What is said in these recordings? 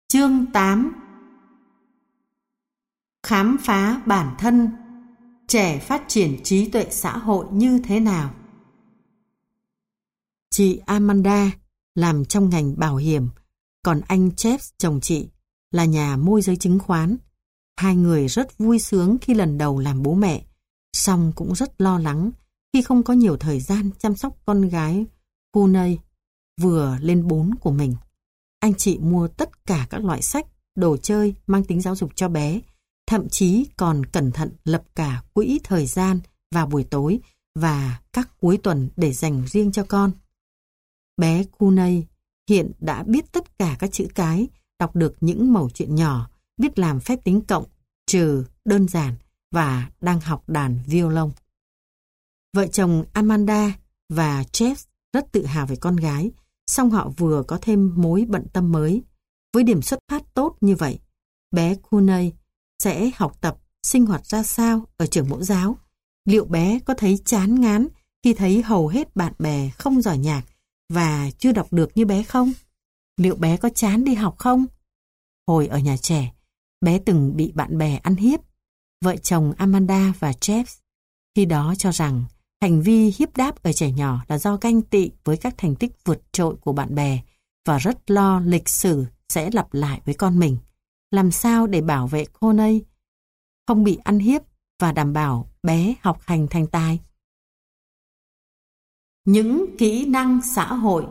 Chương 8. Khám phá bản thân. Trẻ phát triển trí tuệ xã hội như thế nào? Chị Amanda làm trong ngành bảo hiểm, còn anh Jeff, chồng chị, là nhà môi giới chứng khoán. Hai người rất vui sướng khi lần đầu làm bố mẹ, song cũng rất lo lắng khi không có nhiều thời gian chăm sóc con gái Courtney vừa lên 4 của mình. Anh chị mua tất cả các loại sách, đồ chơi mang tính giáo dục cho bé, thậm chí còn cẩn thận lập cả quỹ thời gian vào buổi tối và các cuối tuần để dành riêng cho con. Bé Courtney hiện đã biết tất cả các chữ cái, đọc được những mẩu chuyện nhỏ, biết làm phép tính cộng, trừ đơn giản và đang học đàn violon. Vợ chồng Amanda và Jeff rất tự hào về con gái, song họ vừa có thêm mối bận tâm mới. Với điểm xuất phát tốt như vậy, bé Courtney sẽ học tập, sinh hoạt ra sao ở trường mẫu giáo? Liệu bé có thấy chán ngán khi thấy hầu hết bạn bè không giỏi nhạc và chưa đọc được như bé không? Liệu bé có chán đi học không? Hồi ở nhà trẻ, bé từng bị bạn bè ăn hiếp. Vợ chồng Amanda và Jeff khi đó cho rằng hành vi hiếp đáp ở trẻ nhỏ là do ganh tị với các thành tích vượt trội của bạn bè và rất lo lịch sử sẽ lặp lại với con mình. Làm sao để bảo vệ Courtney không bị ăn hiếp và đảm bảo bé học hành thành tài? Những kỹ năng xã hội.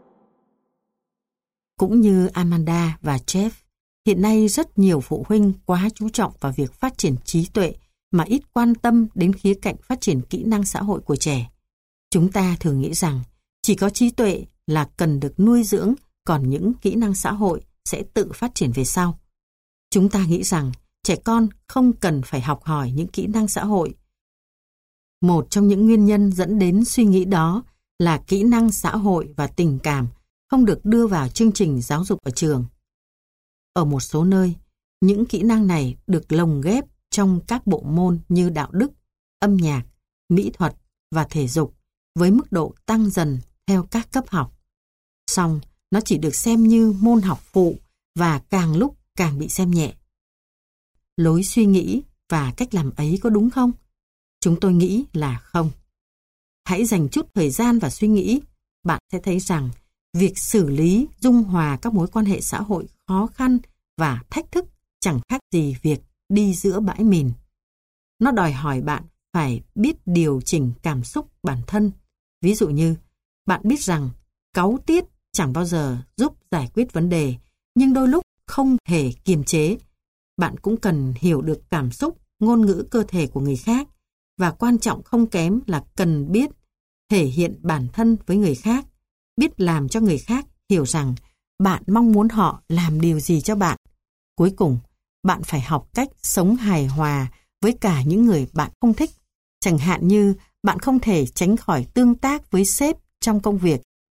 Cũng như Amanda và Jeff, hiện nay rất nhiều phụ huynh quá chú trọng vào việc phát triển trí tuệ mà ít quan tâm đến khía cạnh phát triển kỹ năng xã hội của trẻ. Chúng ta thường nghĩ rằng chỉ có trí tuệ là cần được nuôi dưỡng, còn những kỹ năng xã hội sẽ tự phát triển về sau. Chúng ta nghĩ rằng trẻ con không cần phải học hỏi những kỹ năng xã hội. Một trong những nguyên nhân dẫn đến suy nghĩ đó là kỹ năng xã hội và tình cảm không được đưa vào chương trình giáo dục ở trường. Ở một số nơi, những kỹ năng này được lồng ghép trong các bộ môn như đạo đức, âm nhạc, mỹ thuật và thể dục với mức độ tăng dần theo các cấp học. Song, nó chỉ được xem như môn học phụ và càng lúc càng bị xem nhẹ. Lối suy nghĩ và cách làm ấy có đúng không? Chúng tôi nghĩ là không. Hãy dành chút thời gian và suy nghĩ, bạn sẽ thấy rằng việc xử lý, dung hòa các mối quan hệ xã hội khó khăn và thách thức chẳng khác gì việc đi giữa bãi mìn. Nó đòi hỏi bạn phải biết điều chỉnh cảm xúc bản thân. Ví dụ như, bạn biết rằng cáu tiết chẳng bao giờ giúp giải quyết vấn đề, nhưng đôi lúc không thể kiềm chế. Bạn cũng cần hiểu được cảm xúc, ngôn ngữ cơ thể của người khác, và quan trọng không kém là cần biết thể hiện bản thân với người khác, biết làm cho người khác hiểu rằng bạn mong muốn họ làm điều gì cho bạn. Cuối cùng, bạn phải học cách sống hài hòa với cả những người bạn không thích. Chẳng hạn như bạn không thể tránh khỏi tương tác với sếp trong công việc,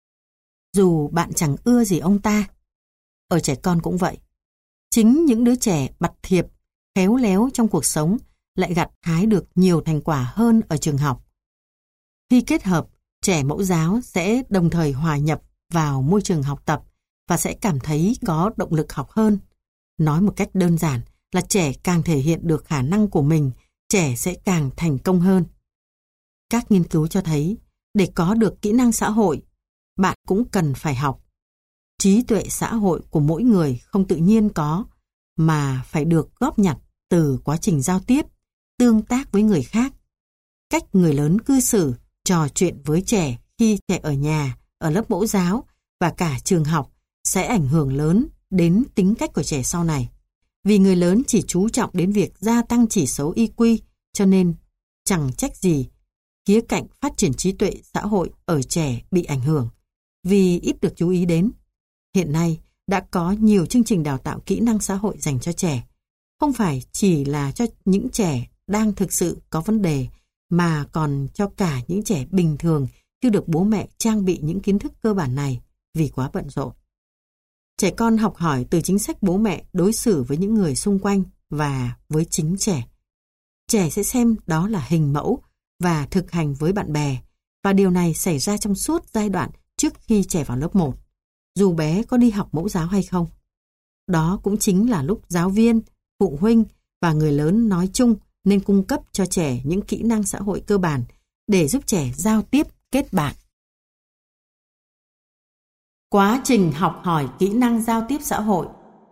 dù bạn chẳng ưa gì ông ta. Ở trẻ con cũng vậy. Chính những đứa trẻ bặt thiệp, khéo léo trong cuộc sống lại gặt hái được nhiều thành quả hơn ở trường học. Khi kết hợp, trẻ mẫu giáo sẽ đồng thời hòa nhập vào môi trường học tập và sẽ cảm thấy có động lực học hơn. Nói một cách đơn giản là trẻ càng thể hiện được khả năng của mình, trẻ sẽ càng thành công hơn. Các nghiên cứu cho thấy, để có được kỹ năng xã hội, bạn cũng cần phải học. Trí tuệ xã hội của mỗi người không tự nhiên có, mà phải được góp nhặt từ quá trình giao tiếp, tương tác với người khác. Cách người lớn cư xử, trò chuyện với trẻ khi trẻ ở nhà, ở lớp mẫu giáo và cả trường học sẽ ảnh hưởng lớn đến tính cách của trẻ sau này. Vì người lớn chỉ chú trọng đến việc gia tăng chỉ số IQ, cho nên chẳng trách gì khía cạnh phát triển trí tuệ xã hội ở trẻ bị ảnh hưởng, vì ít được chú ý đến. Hiện nay đã có nhiều chương trình đào tạo kỹ năng xã hội dành cho trẻ, không phải chỉ là cho những trẻ đang thực sự có vấn đề, mà còn cho cả những trẻ bình thường chưa được bố mẹ trang bị những kiến thức cơ bản này vì quá bận rộn. Trẻ con học hỏi từ chính sách bố mẹ đối xử với những người xung quanh và với chính trẻ. Trẻ sẽ xem đó là hình mẫu và thực hành với bạn bè, và điều này xảy ra trong suốt giai đoạn trước khi trẻ vào lớp 1, dù bé có đi học mẫu giáo hay không. Đó cũng chính là lúc giáo viên, phụ huynh và người lớn nói chung nên cung cấp cho trẻ những kỹ năng xã hội cơ bản để giúp trẻ giao tiếp, kết bạn. Quá trình học hỏi kỹ năng giao tiếp xã hội.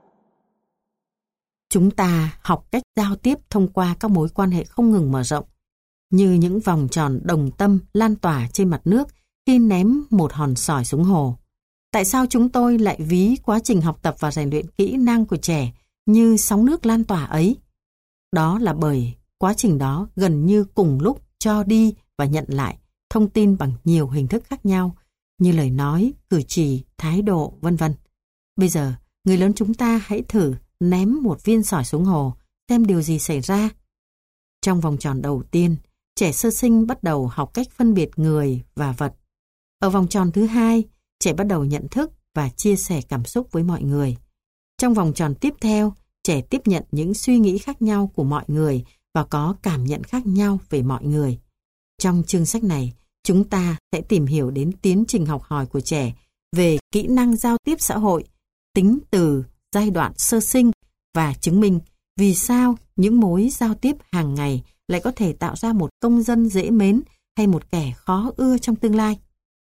Chúng ta học cách giao tiếp thông qua các mối quan hệ không ngừng mở rộng, như những vòng tròn đồng tâm lan tỏa trên mặt nước khi ném một hòn sỏi xuống hồ. Tại sao chúng tôi lại ví quá trình học tập và rèn luyện kỹ năng của trẻ như sóng nước lan tỏa ấy? Đó là bởi quá trình đó gần như cùng lúc cho đi và nhận lại thông tin bằng nhiều hình thức khác nhau, như lời nói, cử chỉ, thái độ, vân vân. Bây giờ, người lớn chúng ta hãy thử ném một viên sỏi xuống hồ, xem điều gì xảy ra. Trong vòng tròn đầu tiên, trẻ sơ sinh bắt đầu học cách phân biệt người và vật. Ở vòng tròn thứ hai, trẻ bắt đầu nhận thức và chia sẻ cảm xúc với mọi người. Trong vòng tròn tiếp theo, trẻ tiếp nhận những suy nghĩ khác nhau của mọi người và có cảm nhận khác nhau về mọi người. Trong chương sách này, chúng ta sẽ tìm hiểu đến tiến trình học hỏi của trẻ về kỹ năng giao tiếp xã hội, tính từ giai đoạn sơ sinh và chứng minh vì sao những mối giao tiếp hàng ngày lại có thể tạo ra một công dân dễ mến hay một kẻ khó ưa trong tương lai.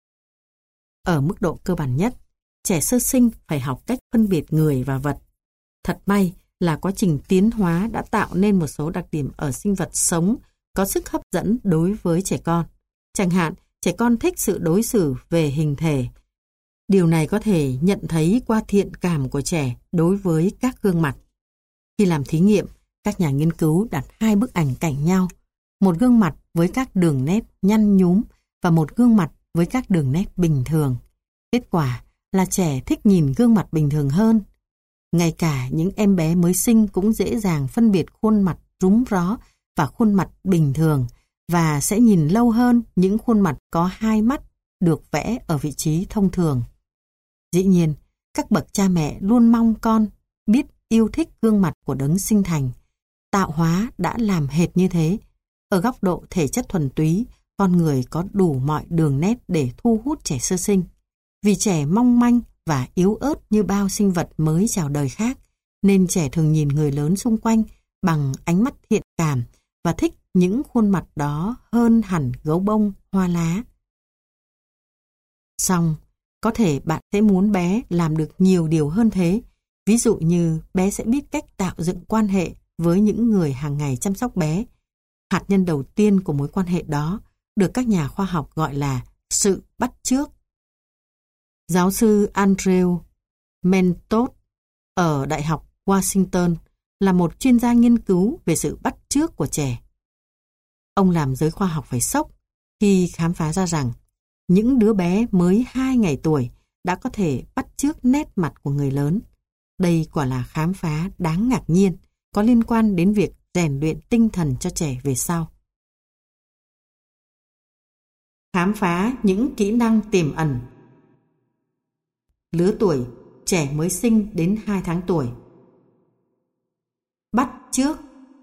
Ở mức độ cơ bản nhất, trẻ sơ sinh phải học cách phân biệt người và vật. Thật may là quá trình tiến hóa đã tạo nên một số đặc điểm ở sinh vật sống có sức hấp dẫn đối với trẻ con. Chẳng hạn, trẻ con thích sự đối xử về hình thể. Điều này có thể nhận thấy qua thiện cảm của trẻ đối với các gương mặt. Khi làm thí nghiệm, các nhà nghiên cứu đặt hai bức ảnh cạnh nhau, một gương mặt với các đường nét nhăn nhúm và một gương mặt với các đường nét bình thường. Kết quả là trẻ thích nhìn gương mặt bình thường hơn. Ngay cả những em bé mới sinh cũng dễ dàng phân biệt khuôn mặt rúm ró và khuôn mặt bình thường và sẽ nhìn lâu hơn những khuôn mặt có hai mắt được vẽ ở vị trí thông thường. Dĩ nhiên, các bậc cha mẹ luôn mong con biết yêu thích gương mặt của đấng sinh thành. Tạo hóa đã làm hệt như thế. Ở góc độ thể chất thuần túy, con người có đủ mọi đường nét để thu hút trẻ sơ sinh. Vì trẻ mong manh và yếu ớt như bao sinh vật mới chào đời khác, nên trẻ thường nhìn người lớn xung quanh bằng ánh mắt thiện cảm và thích những khuôn mặt đó hơn hẳn gấu bông, hoa lá. Song, có thể bạn sẽ muốn bé làm được nhiều điều hơn thế. Ví dụ như bé sẽ biết cách tạo dựng quan hệ với những người hàng ngày chăm sóc bé. Hạt nhân đầu tiên của mối quan hệ đó được các nhà khoa học gọi là sự bắt chước. Giáo sư Andrew Mentot ở Đại học Washington là một chuyên gia nghiên cứu về sự bắt chước của trẻ. Ông làm giới khoa học phải sốc khi khám phá ra rằng những đứa bé mới 2 ngày tuổi đã có thể bắt chước nét mặt của người lớn. Đây quả là khám phá đáng ngạc nhiên, có liên quan đến việc rèn luyện tinh thần cho trẻ về sau. Khám phá những kỹ năng tiềm ẩn. Lứa tuổi trẻ mới sinh đến 2 tháng tuổi. Bắt chước.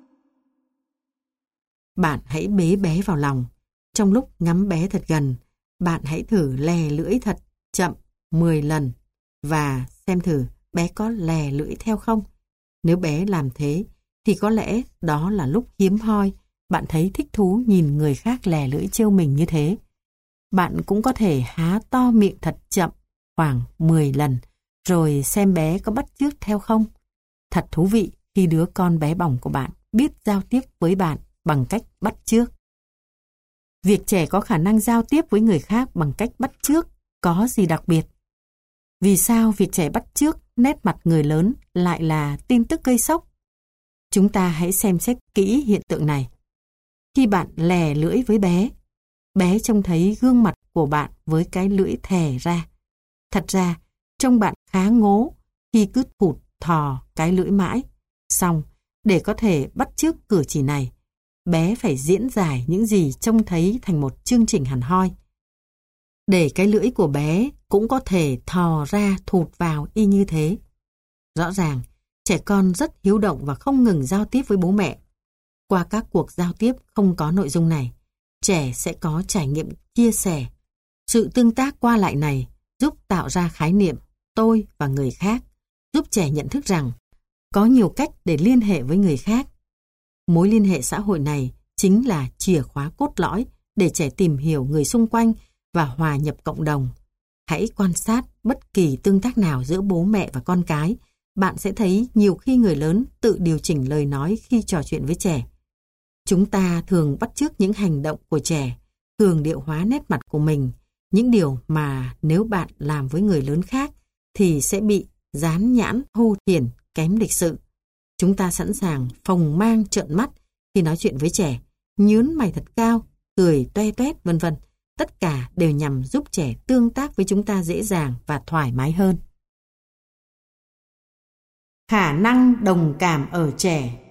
Bạn hãy bế bé vào lòng. Trong lúc ngắm bé thật gần, bạn hãy thử lè lưỡi thật chậm 10 lần và xem thử bé có lè lưỡi theo không. Nếu bé làm thế, thì có lẽ đó là lúc hiếm hoi bạn thấy thích thú nhìn người khác lè lưỡi trêu mình như thế. Bạn cũng có thể há to miệng thật chậm khoảng 10 lần rồi xem bé có bắt chước theo không. Thật thú vị khi đứa con bé bỏng của bạn biết giao tiếp với bạn bằng cách bắt chước. Việc trẻ có khả năng giao tiếp với người khác bằng cách bắt chước có gì đặc biệt? Vì sao việc trẻ bắt chước nét mặt người lớn lại là tin tức gây sốc? Chúng ta hãy xem xét kỹ hiện tượng này. Khi bạn lè lưỡi với bé, bé trông thấy gương mặt của bạn với cái lưỡi thè ra. Thật ra, trông bạn khá ngố khi cứ thụt thò cái lưỡi mãi. Xong, để có thể bắt chước cử chỉ này, bé phải diễn giải những gì trông thấy thành một chương trình hẳn hoi. Để cái lưỡi của bé cũng có thể thò ra thụt vào y như thế. Rõ ràng, trẻ con rất hiếu động và không ngừng giao tiếp với bố mẹ. Qua các cuộc giao tiếp không có nội dung này, trẻ sẽ có trải nghiệm chia sẻ. Sự tương tác qua lại này giúp tạo ra khái niệm tôi và người khác, giúp trẻ nhận thức rằng có nhiều cách để liên hệ với người khác. Mối liên hệ xã hội này chính là chìa khóa cốt lõi để trẻ tìm hiểu người xung quanh và hòa nhập cộng đồng. Hãy quan sát bất kỳ tương tác nào giữa bố mẹ và con cái. Bạn sẽ thấy nhiều khi người lớn tự điều chỉnh lời nói khi trò chuyện với trẻ. Chúng ta thường bắt chước những hành động của trẻ, thường điệu hóa nét mặt của mình, những điều mà nếu bạn làm với người lớn khác thì sẽ bị dán nhãn thô thiển, kém lịch sự. Chúng ta sẵn sàng phồng mang trợn mắt khi nói chuyện với trẻ, nhướng mày thật cao, cười toe toét vân vân. Tất cả đều nhằm giúp trẻ tương tác với chúng ta dễ dàng và thoải mái hơn. Khả năng đồng cảm ở trẻ.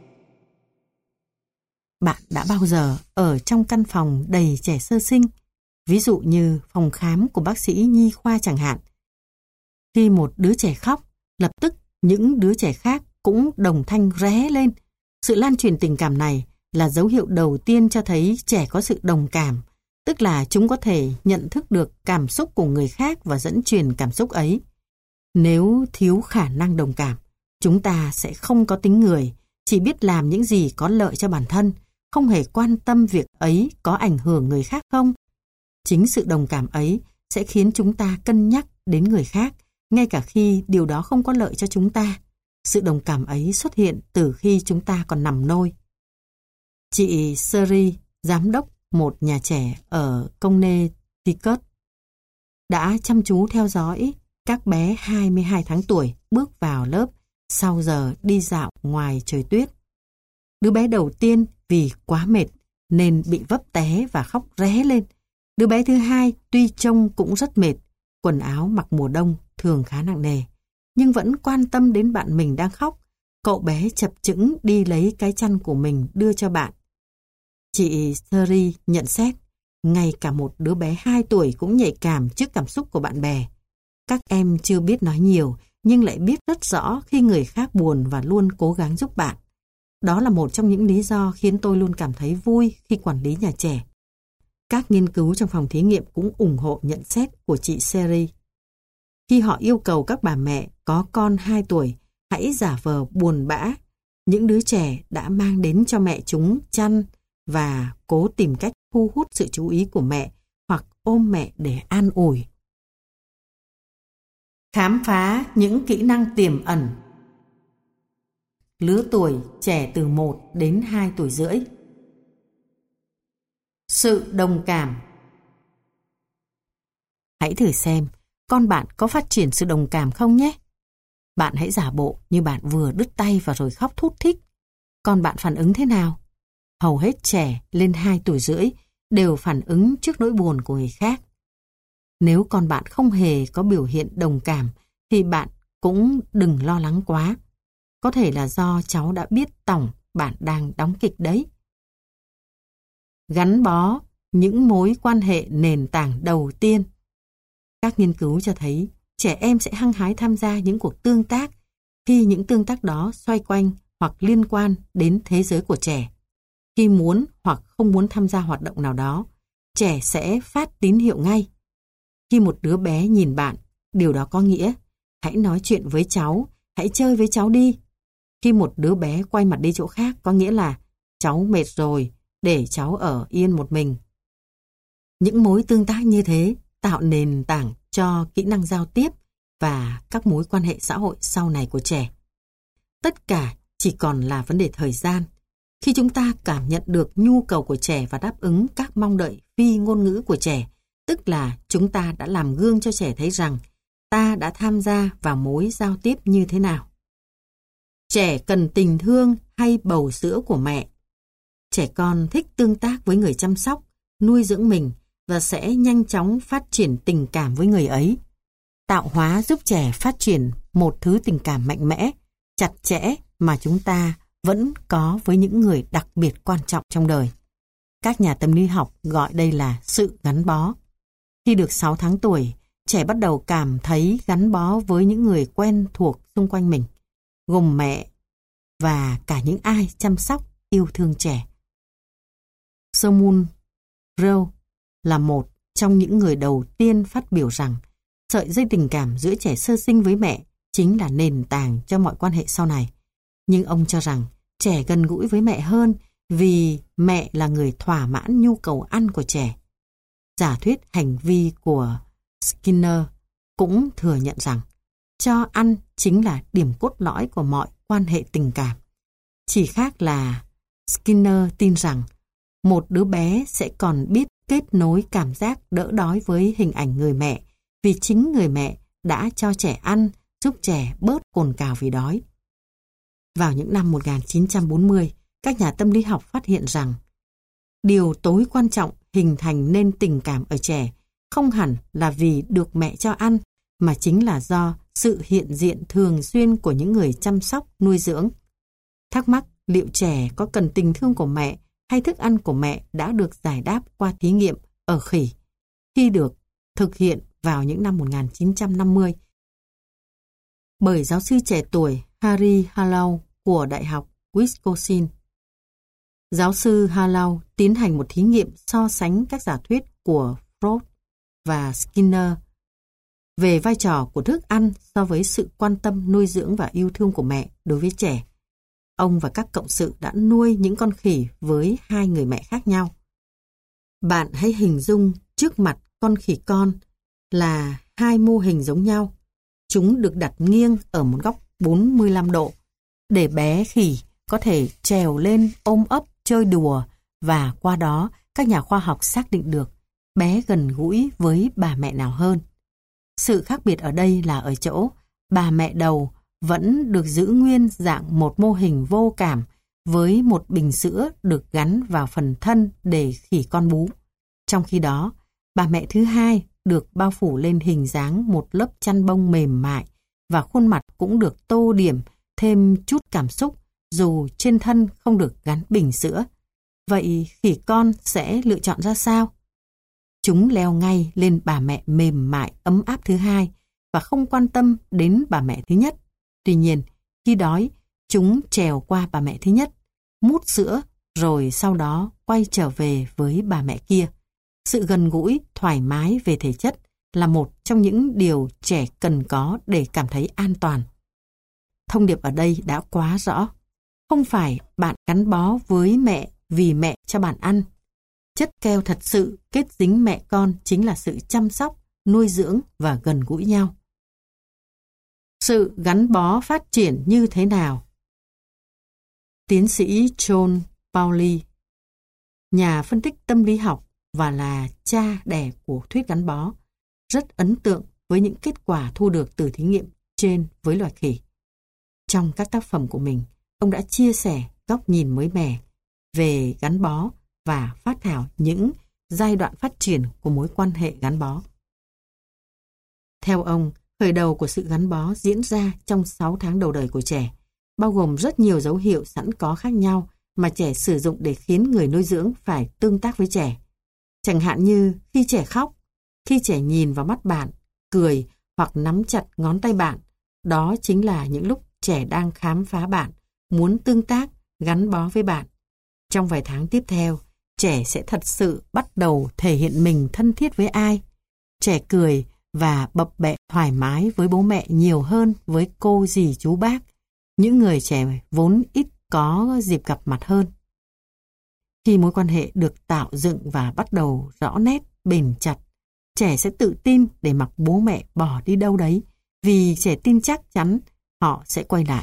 Bạn đã bao giờ ở trong căn phòng đầy trẻ sơ sinh, ví dụ như phòng khám của bác sĩ nhi khoa chẳng hạn? Khi một đứa trẻ khóc, lập tức những đứa trẻ khác cũng đồng thanh ré lên. Sự lan truyền tình cảm này là dấu hiệu đầu tiên cho thấy trẻ có sự đồng cảm, tức là chúng có thể nhận thức được cảm xúc của người khác và dẫn truyền cảm xúc ấy. Nếu thiếu khả năng đồng cảm, chúng ta sẽ không có tính người, chỉ biết làm những gì có lợi cho bản thân, không hề quan tâm việc ấy có ảnh hưởng người khác không. Chính sự đồng cảm ấy sẽ khiến chúng ta cân nhắc đến người khác, ngay cả khi điều đó không có lợi cho chúng ta. Sự đồng cảm ấy xuất hiện từ khi chúng ta còn nằm nôi. Chị Seri, giám đốc một nhà trẻ ở Connecticut, đã chăm chú theo dõi các bé 22 tháng tuổi bước vào lớp sau giờ đi dạo ngoài trời tuyết. Đứa bé đầu tiên vì quá mệt nên bị vấp té và khóc ré lên. Đứa bé thứ hai tuy trông cũng rất mệt, quần áo mặc mùa đông thường khá nặng nề, nhưng vẫn quan tâm đến bạn mình đang khóc. Cậu bé chập chững đi lấy cái chăn của mình đưa cho bạn. Chị Seri nhận xét, ngay cả một đứa bé 2 tuổi cũng nhạy cảm trước cảm xúc của bạn bè. Các em chưa biết nói nhiều, nhưng lại biết rất rõ khi người khác buồn và luôn cố gắng giúp bạn. Đó là một trong những lý do khiến tôi luôn cảm thấy vui khi quản lý nhà trẻ. Các nghiên cứu trong phòng thí nghiệm cũng ủng hộ nhận xét của chị Seri. Khi họ yêu cầu các bà mẹ có con 2 tuổi hãy giả vờ buồn bã, những đứa trẻ đã mang đến cho mẹ chúng chăn và cố tìm cách thu hút sự chú ý của mẹ hoặc ôm mẹ để an ủi. Khám phá những kỹ năng tiềm ẩn. Lứa tuổi trẻ từ 1 đến 2 tuổi rưỡi. Sự đồng cảm. Hãy thử xem con bạn có phát triển sự đồng cảm không nhé. Bạn hãy giả bộ như bạn vừa đứt tay và rồi khóc thút thít. Con bạn phản ứng thế nào? Hầu hết trẻ lên 2 tuổi rưỡi đều phản ứng trước nỗi buồn của người khác. Nếu con bạn không hề có biểu hiện đồng cảm thì bạn cũng đừng lo lắng quá. Có thể là do cháu đã biết tỏng bạn đang đóng kịch đấy. Gắn bó những mối quan hệ nền tảng đầu tiên. Các nghiên cứu cho thấy trẻ em sẽ hăng hái tham gia những cuộc tương tác khi những tương tác đó xoay quanh hoặc liên quan đến thế giới của trẻ. Khi muốn hoặc không muốn tham gia hoạt động nào đó, trẻ sẽ phát tín hiệu ngay. Khi một đứa bé nhìn bạn, điều đó có nghĩa hãy nói chuyện với cháu, hãy chơi với cháu đi. Khi một đứa bé quay mặt đi chỗ khác, có nghĩa là cháu mệt rồi, để cháu ở yên một mình. Những mối tương tác như thế tạo nền tảng cho kỹ năng giao tiếp và các mối quan hệ xã hội sau này của trẻ. Tất cả chỉ còn là vấn đề thời gian. Khi chúng ta cảm nhận được nhu cầu của trẻ và đáp ứng các mong đợi phi ngôn ngữ của trẻ, tức là chúng ta đã làm gương cho trẻ thấy rằng ta đã tham gia vào mối giao tiếp như thế nào. Trẻ cần tình thương hay bầu sữa của mẹ. Trẻ con thích tương tác với người chăm sóc, nuôi dưỡng mình và sẽ nhanh chóng phát triển tình cảm với người ấy. Tạo hóa giúp trẻ phát triển một thứ tình cảm mạnh mẽ, chặt chẽ mà chúng ta vẫn có với những người đặc biệt quan trọng trong đời. Các nhà tâm lý học gọi đây là sự gắn bó. Khi được 6 tháng tuổi, trẻ bắt đầu cảm thấy gắn bó với những người quen thuộc xung quanh mình, gồm mẹ và cả những ai chăm sóc, yêu thương trẻ. Sigmund Freud là một trong những người đầu tiên phát biểu rằng sợi dây tình cảm giữa trẻ sơ sinh với mẹ chính là nền tảng cho mọi quan hệ sau này. Nhưng ông cho rằng trẻ gần gũi với mẹ hơn vì mẹ là người thỏa mãn nhu cầu ăn của trẻ. Giả thuyết hành vi của Skinner cũng thừa nhận rằng cho ăn chính là điểm cốt lõi của mọi quan hệ tình cảm. Chỉ khác là Skinner tin rằng một đứa bé sẽ còn biết kết nối cảm giác đỡ đói với hình ảnh người mẹ vì chính người mẹ đã cho trẻ ăn, giúp trẻ bớt cồn cào vì đói. Vào những năm 1940, các nhà tâm lý học phát hiện rằng điều tối quan trọng hình thành nên tình cảm ở trẻ không hẳn là vì được mẹ cho ăn, mà chính là do sự hiện diện thường xuyên của những người chăm sóc, nuôi dưỡng. Thắc mắc liệu trẻ có cần tình thương của mẹ hay thức ăn của mẹ đã được giải đáp qua thí nghiệm ở khỉ, khi được thực hiện vào những năm 1950 bởi giáo sư trẻ tuổi Harry Harlow của Đại học Wisconsin. Giáo sư Harlow tiến hành một thí nghiệm so sánh các giả thuyết của Freud và Skinner về vai trò của thức ăn so với sự quan tâm, nuôi dưỡng và yêu thương của mẹ đối với trẻ. Ông và các cộng sự đã nuôi những con khỉ với hai người mẹ khác nhau. Bạn hãy hình dung trước mặt con khỉ con là hai mô hình giống nhau. Chúng được đặt nghiêng ở một góc 45 độ để bé khỉ có thể trèo lên ôm ấp chơi đùa, và qua đó các nhà khoa học xác định được bé gần gũi với bà mẹ nào hơn. Sự khác biệt ở đây là ở chỗ bà mẹ đầu vẫn được giữ nguyên dạng một mô hình vô cảm với một bình sữa được gắn vào phần thân để khỉ con bú. Trong khi đó, bà mẹ thứ hai được bao phủ lên hình dáng một lớp chăn bông mềm mại và khuôn mặt cũng được tô điểm thêm chút cảm xúc dù trên thân không được gắn bình sữa. Vậy khỉ con sẽ lựa chọn ra sao? Chúng leo ngay lên bà mẹ mềm mại ấm áp thứ hai và không quan tâm đến bà mẹ thứ nhất. Tuy nhiên, khi đói, chúng trèo qua bà mẹ thứ nhất, mút sữa rồi sau đó quay trở về với bà mẹ kia. Sự gần gũi, thoải mái về thể chất là một trong những điều trẻ cần có để cảm thấy an toàn. Thông điệp ở đây đã quá rõ. Không phải bạn gắn bó với mẹ vì mẹ cho bạn ăn. Chất keo thật sự kết dính mẹ con chính là sự chăm sóc, nuôi dưỡng và gần gũi nhau. Sự gắn bó phát triển như thế nào? Tiến sĩ John Pauli, nhà phân tích tâm lý học và là cha đẻ của thuyết gắn bó, rất ấn tượng với những kết quả thu được từ thí nghiệm trên với loài khỉ. Trong các tác phẩm của mình, ông đã chia sẻ góc nhìn mới mẻ về gắn bó và phát thảo những giai đoạn phát triển của mối quan hệ gắn bó. Theo ông, khởi đầu của sự gắn bó diễn ra trong 6 tháng đầu đời của trẻ, bao gồm rất nhiều dấu hiệu sẵn có khác nhau mà trẻ sử dụng để khiến người nuôi dưỡng phải tương tác với trẻ. Chẳng hạn như khi trẻ khóc, khi trẻ nhìn vào mắt bạn, cười hoặc nắm chặt ngón tay bạn, đó chính là những lúc trẻ đang khám phá bạn, muốn tương tác, gắn bó với bạn. Trong vài tháng tiếp theo, trẻ sẽ thật sự bắt đầu thể hiện mình thân thiết với ai. Trẻ cười và bập bẹ thoải mái với bố mẹ nhiều hơn với cô dì chú bác, những người trẻ vốn ít có dịp gặp mặt hơn. Khi mối quan hệ được tạo dựng và bắt đầu rõ nét, bền chặt, trẻ sẽ tự tin để mặc bố mẹ bỏ đi đâu đấy, vì trẻ tin chắc chắn họ sẽ quay lại.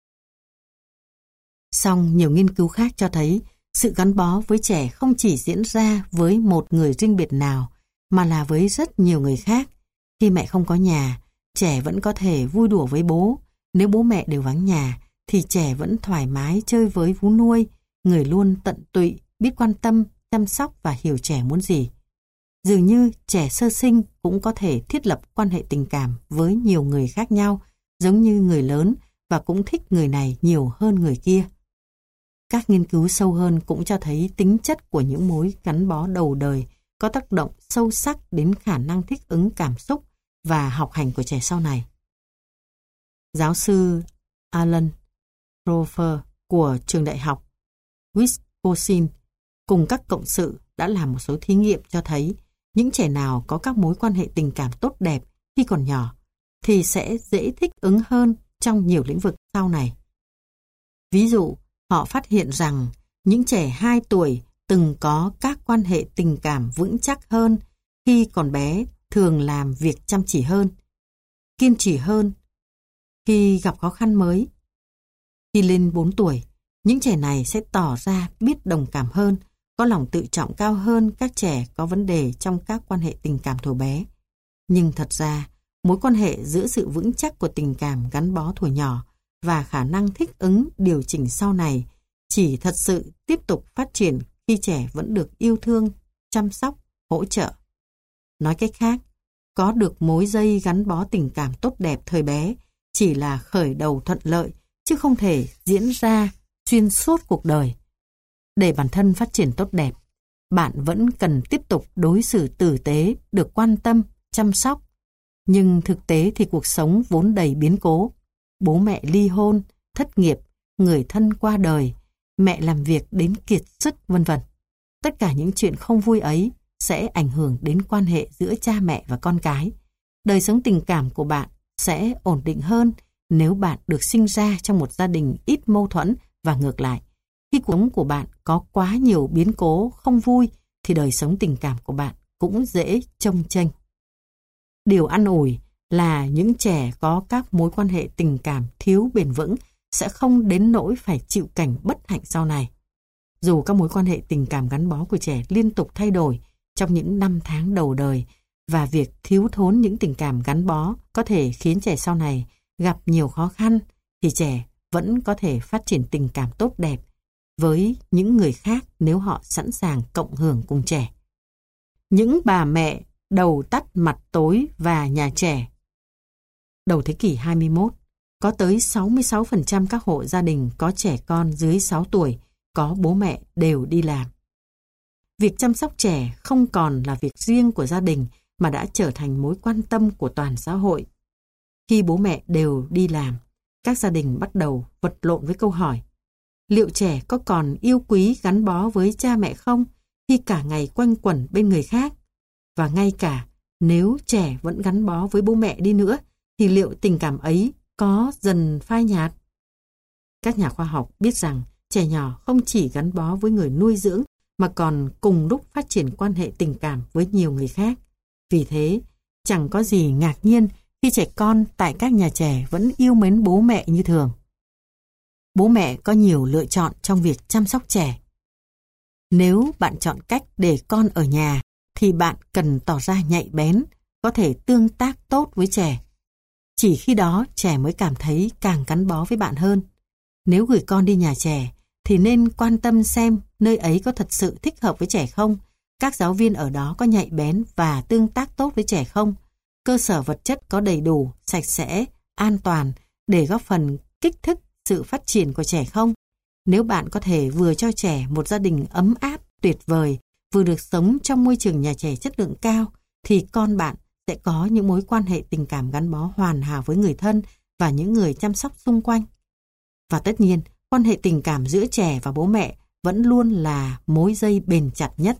Song nhiều nghiên cứu khác cho thấy sự gắn bó với trẻ không chỉ diễn ra với một người riêng biệt nào, mà là với rất nhiều người khác. Khi mẹ không có nhà, trẻ vẫn có thể vui đùa với bố. Nếu bố mẹ đều vắng nhà, thì trẻ vẫn thoải mái chơi với vú nuôi, người luôn tận tụy, biết quan tâm, chăm sóc và hiểu trẻ muốn gì. Dường như trẻ sơ sinh cũng có thể thiết lập quan hệ tình cảm với nhiều người khác nhau, giống như người lớn, và cũng thích người này nhiều hơn người kia. Các nghiên cứu sâu hơn cũng cho thấy tính chất của những mối gắn bó đầu đời có tác động sâu sắc đến khả năng thích ứng cảm xúc và học hành của trẻ sau này. Giáo sư Alan Rofer của trường đại học Wisconsin cùng các cộng sự đã làm một số thí nghiệm cho thấy những trẻ nào có các mối quan hệ tình cảm tốt đẹp khi còn nhỏ thì sẽ dễ thích ứng hơn trong nhiều lĩnh vực sau này. Ví dụ, họ phát hiện rằng những trẻ 2 tuổi từng có các quan hệ tình cảm vững chắc hơn khi còn bé, thường làm việc chăm chỉ hơn, kiên trì hơn khi gặp khó khăn mới. Khi lên 4 tuổi, những trẻ này sẽ tỏ ra biết đồng cảm hơn, có lòng tự trọng cao hơn các trẻ có vấn đề trong các quan hệ tình cảm thuở bé. Nhưng thật ra, mối quan hệ giữa sự vững chắc của tình cảm gắn bó thuở nhỏ và khả năng thích ứng điều chỉnh sau này chỉ thật sự tiếp tục phát triển khi trẻ vẫn được yêu thương, chăm sóc, hỗ trợ. Nói cách khác, có được mối dây gắn bó tình cảm tốt đẹp thời bé chỉ là khởi đầu thuận lợi, chứ không thể diễn ra xuyên suốt cuộc đời. Để bản thân phát triển tốt đẹp, bạn vẫn cần tiếp tục đối xử tử tế, được quan tâm, chăm sóc. Nhưng thực tế thì cuộc sống vốn đầy biến cố. Bố mẹ ly hôn, thất nghiệp, người thân qua đời, mẹ làm việc đến kiệt sức, vân vân. Tất cả những chuyện không vui ấy sẽ ảnh hưởng đến quan hệ giữa cha mẹ và con cái. Đời sống tình cảm của bạn sẽ ổn định hơn nếu bạn được sinh ra trong một gia đình ít mâu thuẫn, và ngược lại. Khi cuộc sống của bạn có quá nhiều biến cố không vui thì đời sống tình cảm của bạn cũng dễ chông chênh. Điều an ủi là những trẻ có các mối quan hệ tình cảm thiếu bền vững sẽ không đến nỗi phải chịu cảnh bất hạnh sau này. Dù các mối quan hệ tình cảm gắn bó của trẻ liên tục thay đổi trong những năm tháng đầu đời, và việc thiếu thốn những tình cảm gắn bó có thể khiến trẻ sau này gặp nhiều khó khăn, thì trẻ vẫn có thể phát triển tình cảm tốt đẹp với những người khác nếu họ sẵn sàng cộng hưởng cùng trẻ. Những bà mẹ đầu tắt mặt tối và nhà trẻ. Đầu thế kỷ 21, có tới 66% các hộ gia đình có trẻ con dưới 6 tuổi có bố mẹ đều đi làm. Việc chăm sóc trẻ không còn là việc riêng của gia đình mà đã trở thành mối quan tâm của toàn xã hội. Khi bố mẹ đều đi làm, các gia đình bắt đầu vật lộn với câu hỏi: liệu trẻ có còn yêu quý gắn bó với cha mẹ không khi cả ngày quanh quẩn bên người khác? Và ngay cả nếu trẻ vẫn gắn bó với bố mẹ đi nữa, thì liệu tình cảm ấy có dần phai nhạt? Các nhà khoa học biết rằng trẻ nhỏ không chỉ gắn bó với người nuôi dưỡng mà còn cùng lúc phát triển quan hệ tình cảm với nhiều người khác. Vì thế, chẳng có gì ngạc nhiên khi trẻ con tại các nhà trẻ vẫn yêu mến bố mẹ như thường. Bố mẹ có nhiều lựa chọn trong việc chăm sóc trẻ. Nếu bạn chọn cách để con ở nhà, thì bạn cần tỏ ra nhạy bén, có thể tương tác tốt với trẻ. Chỉ khi đó trẻ mới cảm thấy càng gắn bó với bạn hơn. Nếu gửi con đi nhà trẻ, thì nên quan tâm xem nơi ấy có thật sự thích hợp với trẻ không, các giáo viên ở đó có nhạy bén và tương tác tốt với trẻ không, cơ sở vật chất có đầy đủ, sạch sẽ, an toàn để góp phần kích thích sự phát triển của trẻ không. Nếu bạn có thể vừa cho trẻ một gia đình ấm áp, tuyệt vời, vừa được sống trong môi trường nhà trẻ chất lượng cao, thì con bạn sẽ có những mối quan hệ tình cảm gắn bó hoàn hảo với người thân và những người chăm sóc xung quanh. Và tất nhiên, quan hệ tình cảm giữa trẻ và bố mẹ vẫn luôn là mối dây bền chặt nhất.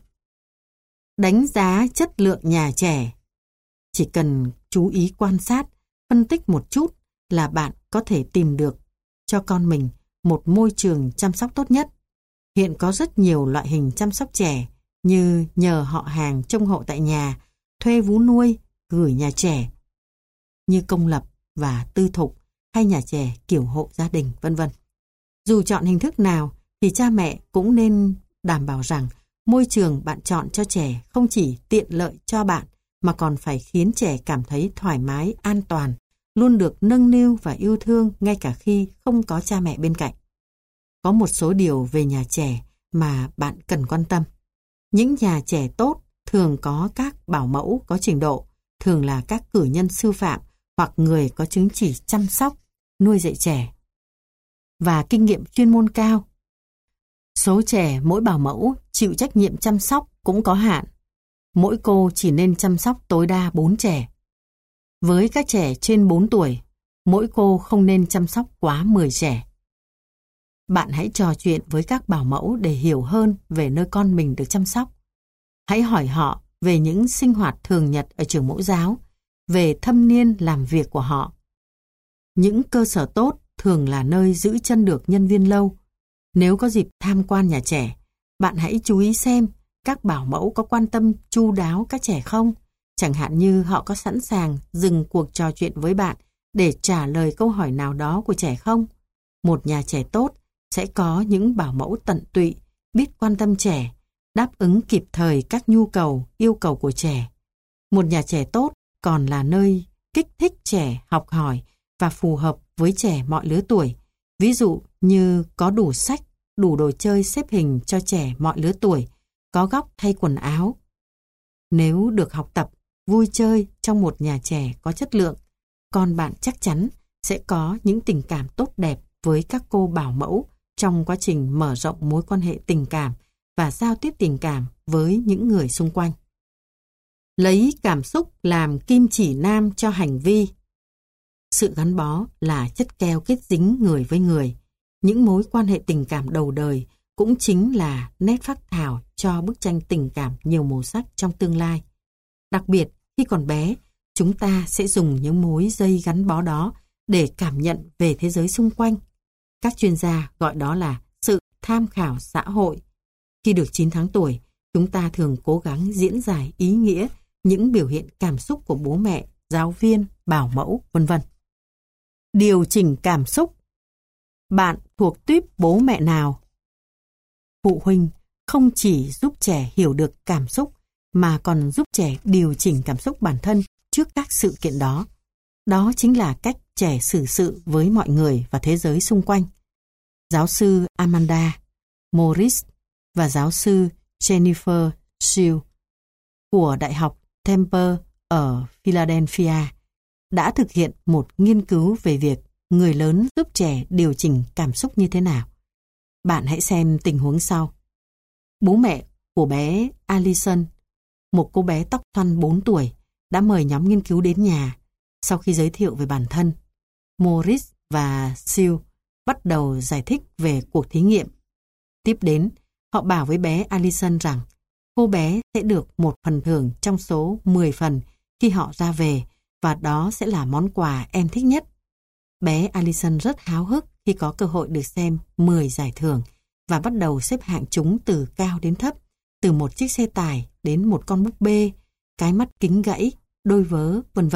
Đánh giá chất lượng nhà trẻ. Chỉ cần chú ý quan sát, phân tích một chút là bạn có thể tìm được cho con mình một môi trường chăm sóc tốt nhất. Hiện có rất nhiều loại hình chăm sóc trẻ như nhờ họ hàng trông hộ tại nhà, thuê vú nuôi, gửi nhà trẻ, như công lập và tư thục hay nhà trẻ kiểu hộ gia đình, vân vân. Dù chọn hình thức nào thì cha mẹ cũng nên đảm bảo rằng môi trường bạn chọn cho trẻ không chỉ tiện lợi cho bạn mà còn phải khiến trẻ cảm thấy thoải mái, an toàn, luôn được nâng niu và yêu thương ngay cả khi không có cha mẹ bên cạnh. Có một số điều về nhà trẻ mà bạn cần quan tâm. Những nhà trẻ tốt thường có các bảo mẫu có trình độ, thường là các cử nhân sư phạm hoặc người có chứng chỉ chăm sóc, nuôi dạy trẻ và kinh nghiệm chuyên môn cao. Số trẻ mỗi bảo mẫu chịu trách nhiệm chăm sóc cũng có hạn. Mỗi cô chỉ nên chăm sóc tối đa 4 trẻ. Với các trẻ trên 4 tuổi, mỗi cô không nên chăm sóc quá 10 trẻ. Bạn hãy trò chuyện với các bảo mẫu để hiểu hơn về nơi con mình được chăm sóc. Hãy hỏi họ về những sinh hoạt thường nhật ở trường mẫu giáo, về thâm niên làm việc của họ. Những cơ sở tốt thường là nơi giữ chân được nhân viên lâu. Nếu có dịp tham quan nhà trẻ, bạn hãy chú ý xem các bảo mẫu có quan tâm chu đáo các trẻ không. Chẳng hạn như họ có sẵn sàng dừng cuộc trò chuyện với bạn để trả lời câu hỏi nào đó của trẻ không. Một nhà trẻ tốt sẽ có những bảo mẫu tận tụy, biết quan tâm trẻ, đáp ứng kịp thời các nhu cầu, yêu cầu của trẻ. Một nhà trẻ tốt còn là nơi kích thích trẻ học hỏi và phù hợp với trẻ mọi lứa tuổi. Ví dụ như có đủ sách, đủ đồ chơi xếp hình cho trẻ mọi lứa tuổi, có góc thay quần áo. Nếu được học tập, vui chơi trong một nhà trẻ có chất lượng, con bạn chắc chắn sẽ có những tình cảm tốt đẹp với các cô bảo mẫu trong quá trình mở rộng mối quan hệ tình cảm và giao tiếp tình cảm với những người xung quanh. Lấy cảm xúc làm kim chỉ nam cho hành vi. Sự gắn bó là chất keo kết dính người với người. Những mối quan hệ tình cảm đầu đời cũng chính là nét phác thảo cho bức tranh tình cảm nhiều màu sắc trong tương lai. Đặc biệt, khi còn bé, chúng ta sẽ dùng những mối dây gắn bó đó để cảm nhận về thế giới xung quanh. Các chuyên gia gọi đó là sự tham khảo xã hội. Khi được 9 tháng tuổi, chúng ta thường cố gắng diễn giải ý nghĩa những biểu hiện cảm xúc của bố mẹ, giáo viên, bảo mẫu, v.v. Điều chỉnh cảm xúc. Bạn thuộc tuýp bố mẹ nào? Phụ huynh không chỉ giúp trẻ hiểu được cảm xúc mà còn giúp trẻ điều chỉnh cảm xúc bản thân trước các sự kiện đó. Đó chính là cách trẻ xử sự với mọi người và thế giới xung quanh. Giáo sư Amanda Morris và giáo sư Jennifer Shields của Đại học Temple ở Philadelphia đã thực hiện một nghiên cứu về việc người lớn giúp trẻ điều chỉnh cảm xúc như thế nào. Bạn hãy xem tình huống sau. Bố mẹ của bé Allison, một cô bé tóc xoăn 4 tuổi, đã mời nhóm nghiên cứu đến nhà. Sau khi giới thiệu về bản thân, Morris và Shields bắt đầu giải thích về cuộc thí nghiệm. Tiếp đến, họ bảo với bé Allison rằng cô bé sẽ được một phần thưởng trong số 10 phần khi họ ra về, và đó sẽ là món quà em thích nhất. Bé Allison rất háo hức khi có cơ hội được xem 10 giải thưởng và bắt đầu xếp hạng chúng từ cao đến thấp, từ một chiếc xe tải đến một con búp bê, cái mắt kính gãy, đôi vớ, v.v.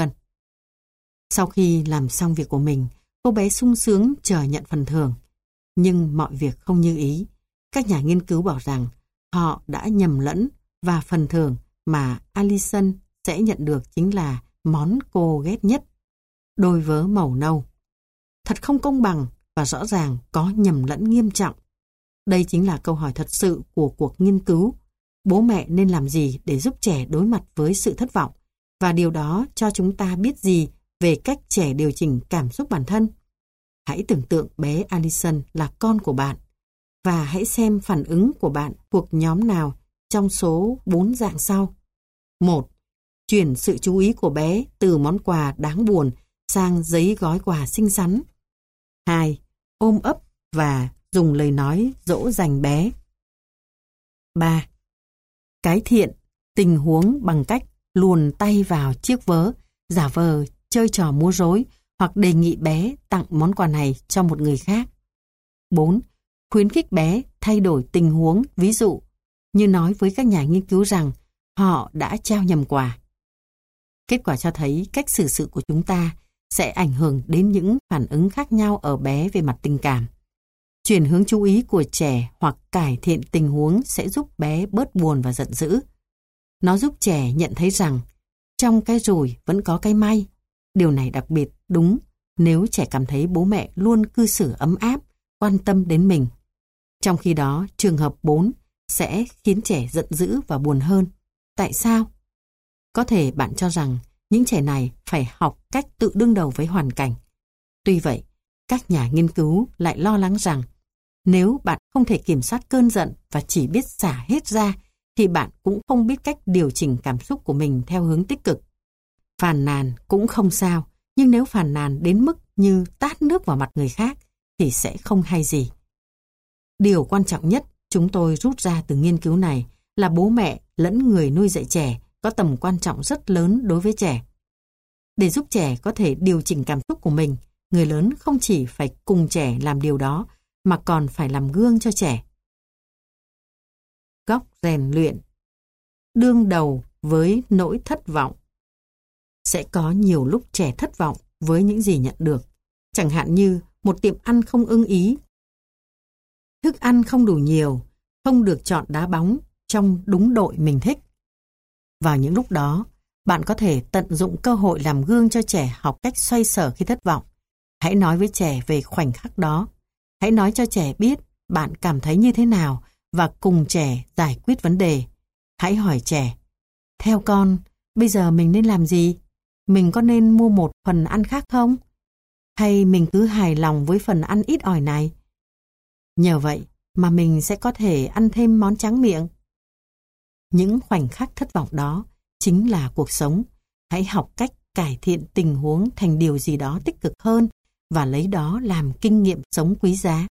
Sau khi làm xong việc của mình, cô bé sung sướng chờ nhận phần thưởng. Nhưng mọi việc không như ý. Các nhà nghiên cứu bảo rằng họ đã nhầm lẫn và phần thưởng mà Allison sẽ nhận được chính là món cô ghét nhất, đôi vớ màu nâu. Thật không công bằng và rõ ràng có nhầm lẫn nghiêm trọng. Đây chính là câu hỏi thật sự của cuộc nghiên cứu. Bố mẹ nên làm gì để giúp trẻ đối mặt với sự thất vọng? Và điều đó cho chúng ta biết gì về cách trẻ điều chỉnh cảm xúc bản thân? Hãy tưởng tượng bé Allison là con của bạn và hãy xem phản ứng của bạn thuộc nhóm nào trong số 4 dạng sau. 1. Chuyển sự chú ý của bé từ món quà đáng buồn sang giấy gói quà xinh xắn. 2. Ôm ấp và dùng lời nói dỗ dành bé. 3. Cải thiện tình huống bằng cách luồn tay vào chiếc vớ, giả vờ chơi trò múa rối hoặc đề nghị bé tặng món quà này cho một người khác. 4. Khuyến khích bé thay đổi tình huống, ví dụ như nói với các nhà nghiên cứu rằng họ đã trao nhầm quà. Kết quả cho thấy cách xử sự của chúng ta sẽ ảnh hưởng đến những phản ứng khác nhau ở bé về mặt tình cảm. Chuyển hướng chú ý của trẻ hoặc cải thiện tình huống sẽ giúp bé bớt buồn và giận dữ. Nó giúp trẻ nhận thấy rằng trong cái rủi vẫn có cái may. Điều này đặc biệt đúng nếu trẻ cảm thấy bố mẹ luôn cư xử ấm áp, quan tâm đến mình. Trong khi đó, trường hợp 4 sẽ khiến trẻ giận dữ và buồn hơn. Tại sao? Có thể bạn cho rằng những trẻ này phải học cách tự đương đầu với hoàn cảnh. Tuy vậy, các nhà nghiên cứu lại lo lắng rằng nếu bạn không thể kiểm soát cơn giận và chỉ biết xả hết ra, thì bạn cũng không biết cách điều chỉnh cảm xúc của mình theo hướng tích cực. Phàn nàn cũng không sao, nhưng nếu phàn nàn đến mức như tát nước vào mặt người khác thì sẽ không hay gì. Điều quan trọng nhất chúng tôi rút ra từ nghiên cứu này là bố mẹ lẫn người nuôi dạy trẻ có tầm quan trọng rất lớn đối với trẻ. Để giúp trẻ có thể điều chỉnh cảm xúc của mình, người lớn không chỉ phải cùng trẻ làm điều đó, mà còn phải làm gương cho trẻ. Góc rèn luyện. Đương đầu với nỗi thất vọng. Sẽ có nhiều lúc trẻ thất vọng với những gì nhận được, chẳng hạn như một tiệm ăn không ưng ý, thức ăn không đủ nhiều, không được chọn đá bóng trong đúng đội mình thích. Vào những lúc đó, bạn có thể tận dụng cơ hội làm gương cho trẻ học cách xoay sở khi thất vọng. Hãy nói với trẻ về khoảnh khắc đó. Hãy nói cho trẻ biết bạn cảm thấy như thế nào và cùng trẻ giải quyết vấn đề. Hãy hỏi trẻ, theo con, bây giờ mình nên làm gì? Mình có nên mua một phần ăn khác không? Hay mình cứ hài lòng với phần ăn ít ỏi này? Nhờ vậy mà mình sẽ có thể ăn thêm món tráng miệng. Những khoảnh khắc thất vọng đó chính là cuộc sống. Hãy học cách cải thiện tình huống thành điều gì đó tích cực hơn và lấy đó làm kinh nghiệm sống quý giá.